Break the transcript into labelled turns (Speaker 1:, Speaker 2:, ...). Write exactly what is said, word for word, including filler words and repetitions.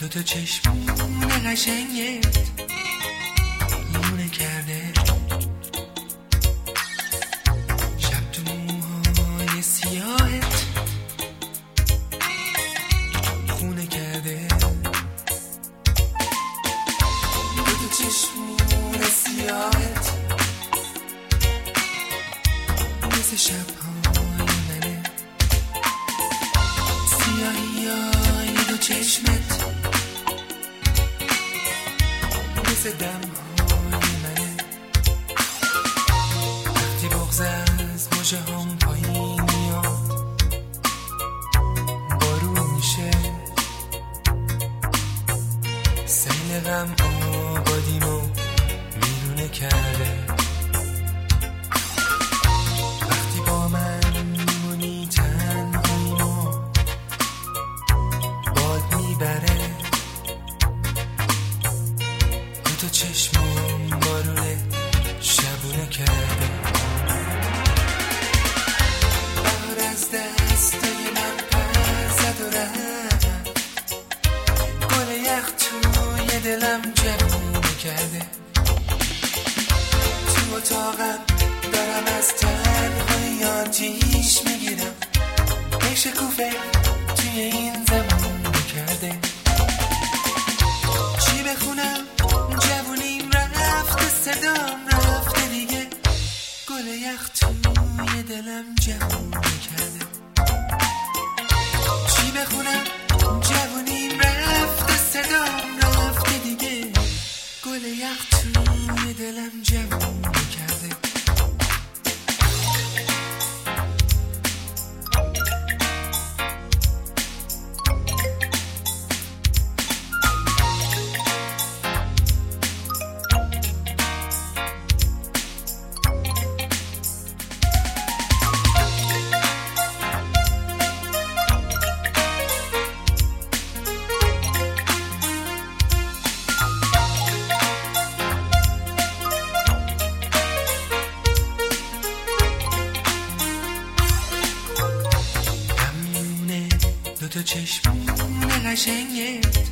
Speaker 1: دوتا چشمون قشنگت لونه کرده، شب تو موهای سیاهت خونه کرده. دوتا چشمون سیاهت مثل شبهای منه، سیاهی های دو چشمت مثل دمهای منه. وقتی بغض از مژه هم پایین میاد بارون میشه، سیل غم آبادیمو میرونه کرده. وقتی با من میمونی تنهاییمو باد میبره، تو چشمم بارونه شبونه کرده. بهار از دستای من پر زد و رفت، گل یخ توی دلم جوونه کرده. تو اتاقم دارم از تنهایی آتیش میگیرم، ای شکوفه توی این زمان کرده. چی بخونم جوونیم رفته، صدام رفته دیگه، گل یخ توی دلم جوونه کرده. چی بخونم جوونیم رفته، صدام رفته دیگه، گل یخ توی دلم جوونه کرده. دوتا چشمون قشنگت